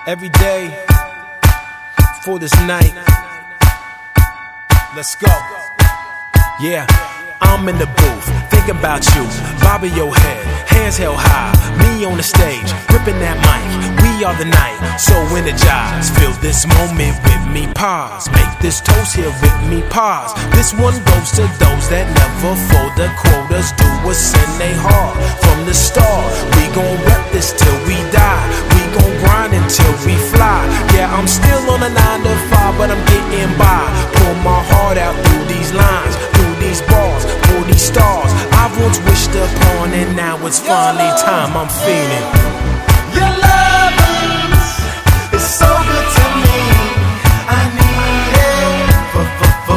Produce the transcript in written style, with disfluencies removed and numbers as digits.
every day for this night. Let's go. Yeah, I'm in the booth, thinking about you, bobbing your head, hands held high, me on the stage, gripping that mic, we are the night, so energized, feel this moment with me, pause, make this toast here with me, pause, this one goes to those that never fold the quotas, do us in they heart, from the start, we gon' rep this till we die, we gon' grind until we fly, yeah, I'm still on a 9 to 5, but I'm getting by, pull my heart out through these lines, through these bars, for these stars I once wished upon, and now it's finally time. I'm feeling